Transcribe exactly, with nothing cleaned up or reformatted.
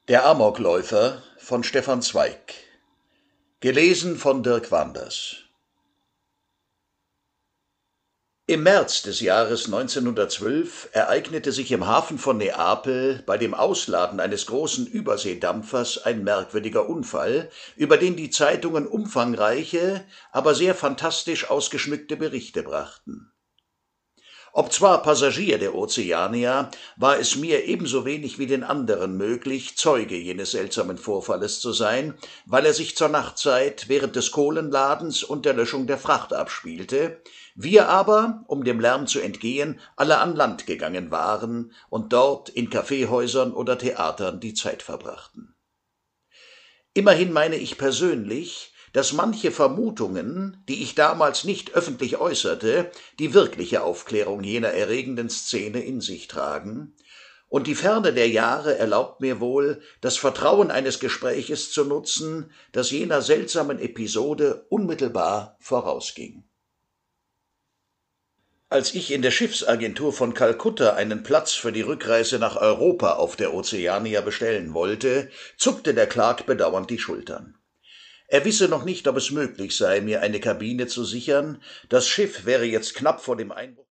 Der Amokläufer von Stefan Zweig. Gelesen von Dirk Wanders. Im März des Jahres neunzehnhundertzwölf ereignete sich im Hafen von Neapel bei dem Ausladen eines großen Überseedampfers ein merkwürdiger Unfall, über den die Zeitungen umfangreiche, aber sehr phantastisch ausgeschmückte Berichte brachten. Obzwar Passagier der Ozeania, war es mir ebenso wenig wie den anderen möglich, Zeuge jenes seltsamen Vorfalles zu sein, weil er sich zur Nachtzeit während des Kohlenladens und der Löschung der Fracht abspielte, wir aber, um dem Lärm zu entgehen, alle an Land gegangen waren und dort in Kaffeehäusern oder Theatern die Zeit verbrachten. Immerhin meine ich persönlich, dass manche Vermutungen, die ich damals nicht öffentlich äußerte, die wirkliche Aufklärung jener erregenden Szene in sich tragen, und die Ferne der Jahre erlaubt mir wohl, das Vertrauen eines Gespräches zu nutzen, das jener seltsamen Episode unmittelbar vorausging. Als ich in der Schiffsagentur von Kalkutta einen Platz für die Rückreise nach Europa auf der Ozeania bestellen wollte, zuckte der Clerk bedauernd die Schultern. Er wisse noch nicht, ob es möglich sei, mir eine Kabine zu sichern, das Schiff wäre jetzt knapp vor dem Einbruch